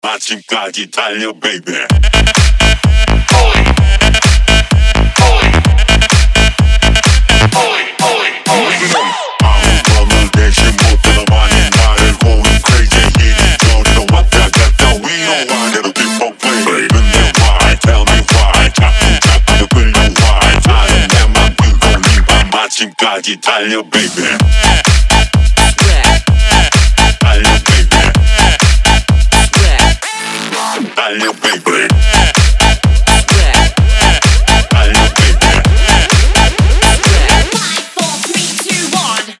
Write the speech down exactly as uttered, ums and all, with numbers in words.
아침까지 달려 baby. 아무거나 대신 못해도 많이 나를 고른 crazy 이리저리로 왔다 갔다 we don't want it to keep on playing. 근데 why tell me why 자꾸 자꾸 끌려 why 나는 내맘 그거 네밤 아침까지 달려 baby. 달려 baby. 달려 baby.